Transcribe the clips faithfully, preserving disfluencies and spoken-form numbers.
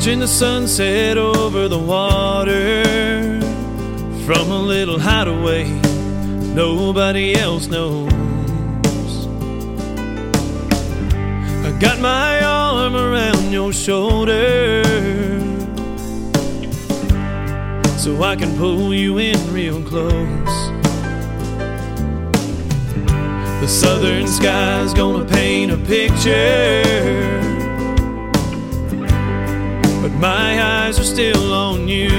watching the sunset over the water from a little hideaway nobody else knows. I got my arm around your shoulder so I can pull you in real close. The southern sky's gonna paint a picture, but my eyes are still on you.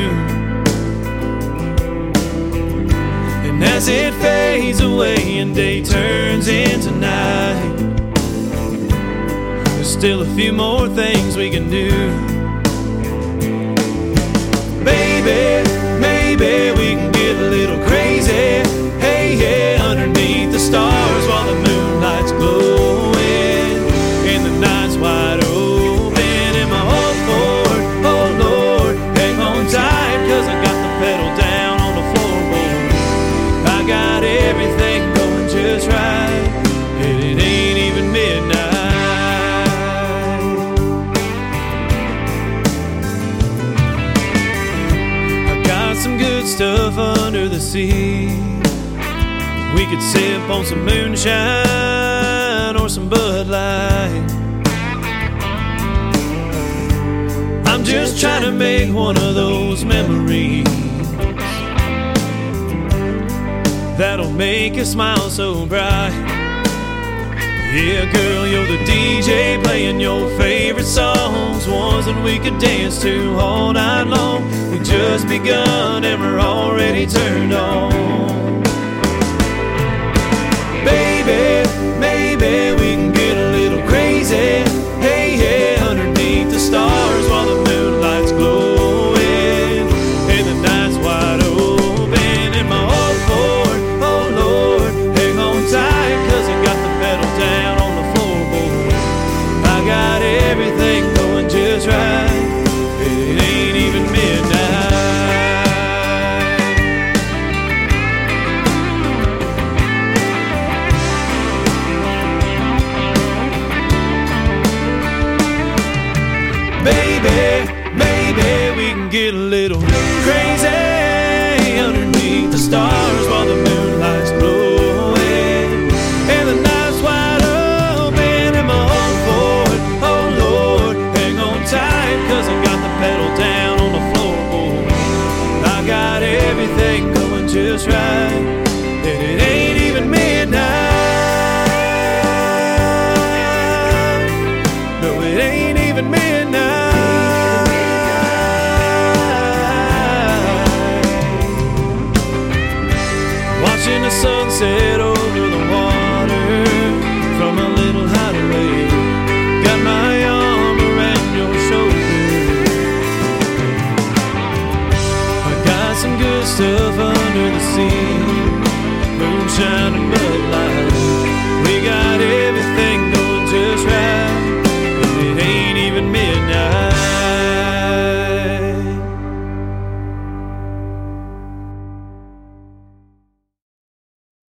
And as it fades away and day turns into night, there's still a few more things we can do. Baby, maybe we can get a little crazy. Hey, yeah, underneath the stars while the moonlight's glowing and the night's wide open. Am I all for it? Oh Lord, hang on tight, 'cause I got the pedal down on the floorboard. I got everything going just right, and it ain't even midnight. I got some good stuff under the sea. We could sip on some moonshine or some Bud Light. I'm just trying to make one of those memories that'll make you smile so bright. Yeah, girl, you're the D J playing your favorite songs, ones that we could dance to all night long. We just begun and we're already turned on. Baby, maybe we can get a little crazy. Hey, yeah, underneath the stars while the moonlight's glowing and the night's wide open. Am I all for it? Oh Lord, hang on tight, 'cause I got the pedal down on the floorboard. I got everything going just right, it ain't even midnight. Baby, maybe we can get a little crazy underneath the stars while the moonlight's glowing and the night's wide open. Am I all for it? Oh Lord, hang on tight, 'cause I got the pedal down on the floorboard. I got everything going just right, and it ain't even midnight. No, it ain't even midnight.